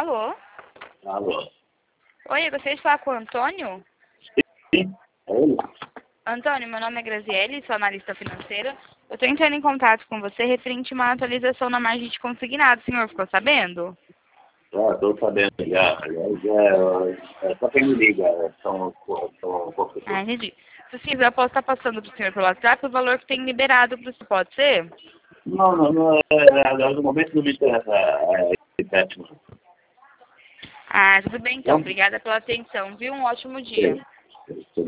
Alô? Alô? Oi, eu gostaria de falar com o Antônio. Sim, é ele? Antônio, meu nome é Graziele, sou analista financeira. Eu estou entrando em contato com você referente a uma atualização na margem de consignado. O senhor ficou sabendo? Estou sabendo já. Só quem me liga, são poucas Ah, pessoas. entendi. Se quiser, eu posso estar passando para o senhor pelo WhatsApp o valor que tem liberado para o senhor. Pode ser? Não, no momento não me interessa esse péssimo. Ah, tudo bem então. Não? Obrigada pela atenção, viu? Um ótimo dia. Sim.